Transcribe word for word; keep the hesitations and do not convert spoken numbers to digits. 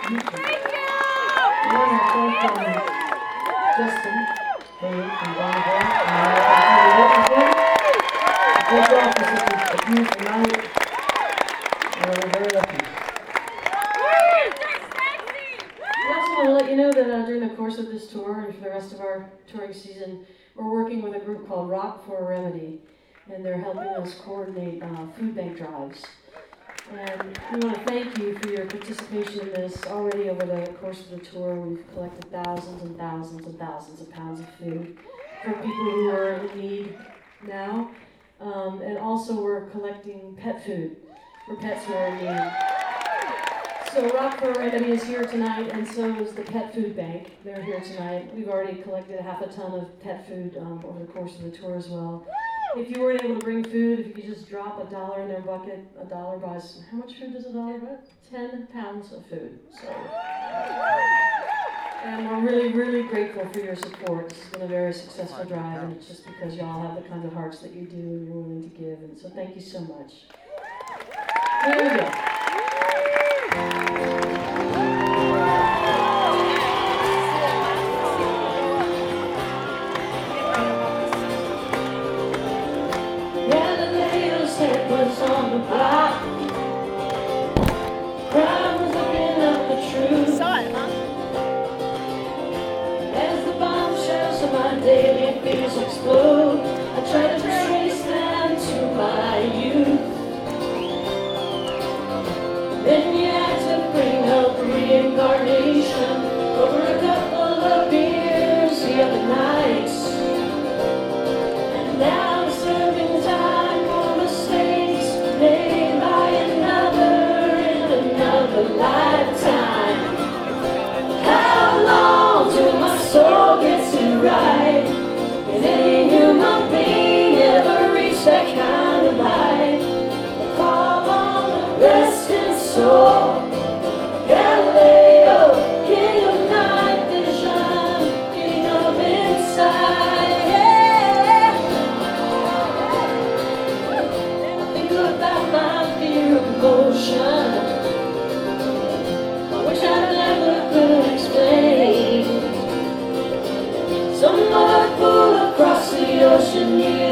We want to thank um, Justin Hayes from Bonneville and thank you all for such a beautiful night. We're very lucky. We also want to let you know that uh, during the course of this tour and for the rest of our touring season, we're working with a group called Rock for a Remedy, and they're helping us coordinate uh, food bank drives. And we want to thank you for your participation in this. Already over the course of the tour, we've collected thousands and thousands and thousands of pounds of food for people who are in need now. Um, and also we're collecting pet food for pets who are in need. So Rock for a Remedy is here tonight, and so is the Pet Food Bank. They're here tonight. We've already collected a half a ton of pet food um, over the course of the tour as well. If you weren't able to bring food, if you could just drop a dollar in their bucket, a dollar buys, how much food does a dollar buy? Ten pounds of food. So, and we're really, really grateful for your support. This has been a very successful drive, and it's just because y'all have the kind of hearts that you do and you're willing to give, and so thank you so much. Here we go. Was on the block. Crime was looking up the truth. You saw it, huh? As the bombshells of my daily fears explode, I try to trace them to my youth. Then you had to bring up reincarnation over a couple of beers the other night. And now I'm serving time made by another in another lifetime. How long till my soul gets it right? Can any human being ever reach that kind of light? Call on the resting soul, Galileo, king of night vision, king of insight. Emotion, I wish I never could explain. Some mud flew across the ocean.